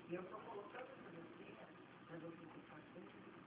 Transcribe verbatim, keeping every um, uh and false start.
Eu estou colocando para você as outras informações